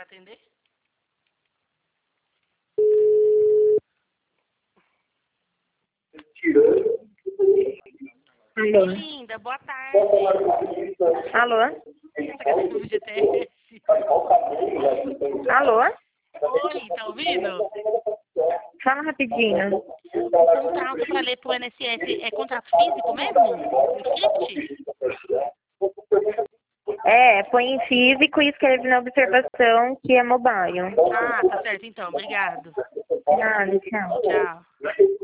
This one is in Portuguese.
atender? Alô? Linda, boa tarde. Alô? Essa cadê do GTS? Alô? Oi, tá ouvindo? Fala rapidinho. O contrato para ler pro INSS é contrato físico mesmo? Em kit? Põe em físico e escreve na observação que é mobile. Ah, tá certo então. Obrigado. Nada, tchau. Tchau.